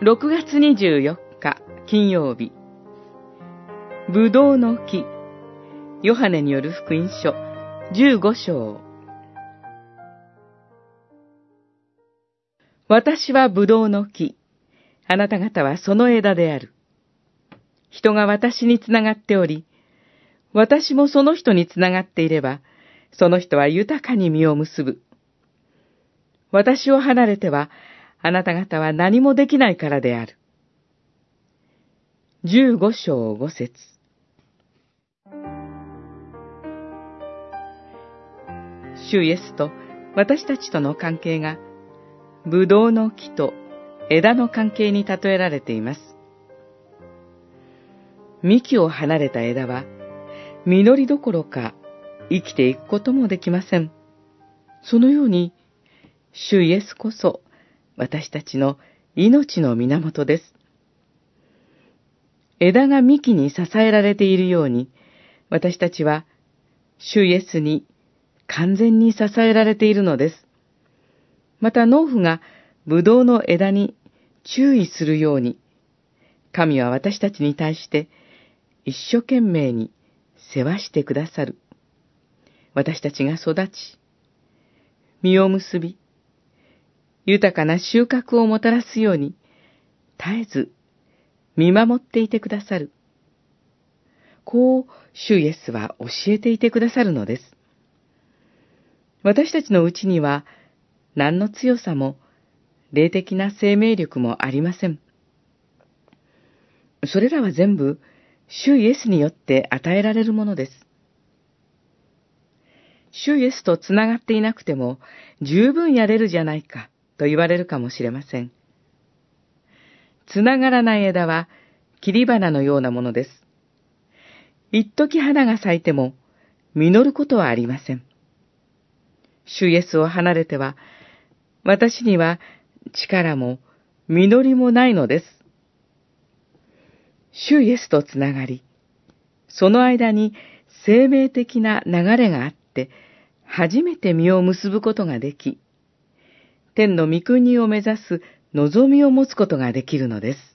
6月24日金曜日、ぶどうの木、ヨハネによる福音書15章。私はぶどうの木、あなた方はその枝である。人が私につながっており、私もその人につながっていれば、その人は豊かに実を結ぶ。私を離れては、あなた方は何もできないからである。15章5節。主イエスと私たちとの関係が、ぶどうの木と枝の関係に例えられています。幹を離れた枝は、実りどころか生きていくこともできません。そのように、主イエスこそ私たちの命の源です。枝が幹に支えられているように、私たちは主イエスに完全に支えられているのです。また農夫がブドウの枝に注意するように、神は私たちに対して一生懸命に世話してくださる。私たちが育ち、実を結び、豊かな収穫をもたらすように、絶えず見守っていてくださる。こう、主イエスは教えていてくださるのです。私たちのうちには、何の強さも、霊的な生命力もありません。それらは全部、主イエスによって与えられるものです。主イエスとつながっていなくても、十分やれるじゃないか、と言われるかもしれません。つながらない枝は、切り花のようなものです。一時花が咲いても、実ることはありません。主イエスを離れては、私には力も実りもないのです。主イエスとつながり、その間に生命的な流れがあって、初めて実を結ぶことができ、天の御国を目指す望みを持つことができるのです。